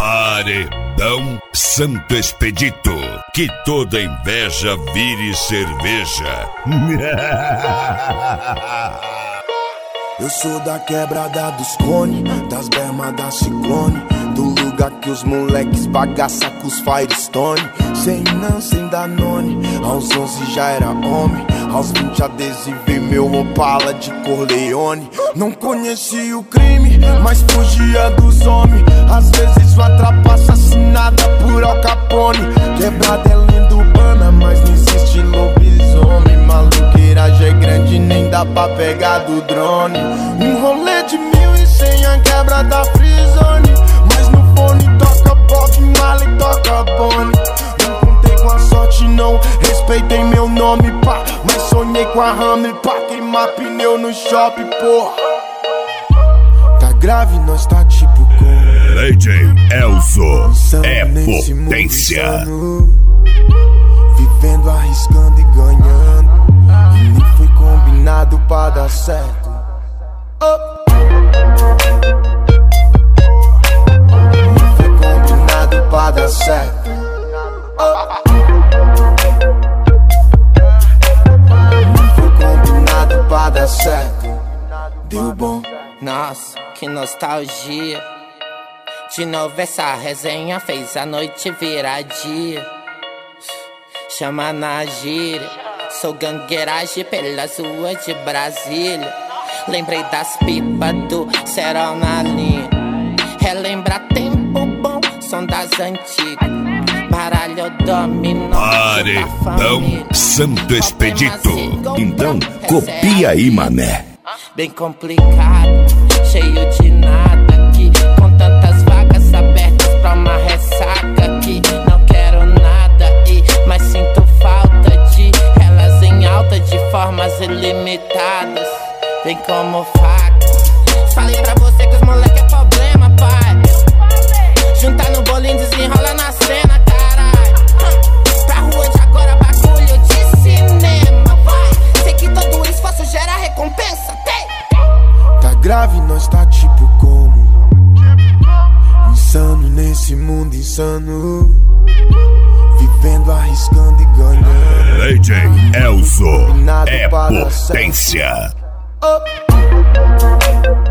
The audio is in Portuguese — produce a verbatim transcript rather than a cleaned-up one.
Paredão Santo Expedito, que toda inveja vire cerveja. Eu sou da quebrada dos cone, das bermas da Ciclone, do lugar que os moleques bagaça com os Firestone. Sem não, sem Danone, aos onze já era homem, aos vinte adesivei meu Opala de Corleone. Não conhecia o crime, mas fugia dos homens, às vezes uma trapa assassinada por Al Capone. Quebrada é lenda urbana, mas não existe lobisomem. Maluqueiragem é grande, nem dá pra pegar do drone. Um rolê de mil e cem, a quebra da Freezone, mas no fone toca Bob Marley, toca Bonnie. Não contei com a sorte não, respeitei meu nome, pá, mas sonhei com a Hammer pra queimar pneu no shopping, porra. Tá grave, nós tá tipo com D J Elzo insano é nesse mundo potência. insano, vivendo, arriscando e ganhando, e nem foi combinado pra dar certo. Oh. Nem foi combinado pra dar certo. Oh. Nem foi combinado pra dar certo. Deu bom. Nossa, que nostalgia. De novo essa resenha fez a noite virar dia. Chama na gíria, sou gangueiragem pelas ruas de Brasília. Lembrei das pipas do Serol na linha. Relembra tempo bom, som das antigas. Baralho dominó. Paredão Santo Expedito. Então copia aí, mané. Bem complicado, cheio de nada aqui, com tantas vagas abertas pra uma ressaca aqui. Não quero nada aí, mas sinto falta de elas em alta, de formas ilimitadas. Vem como faca. Falei pra você que os moleque é problema, pai. Juntar no bolinho, desenrola na cena, caralho. Pra rua de agora, bagulho de cinema, vai. Sei que todo esforço gera recompensa, tem. Tá grave, nós tá tipo como insano nesse mundo insano, vivendo, arriscando e ganhando. D J Elzo é potência. Oh.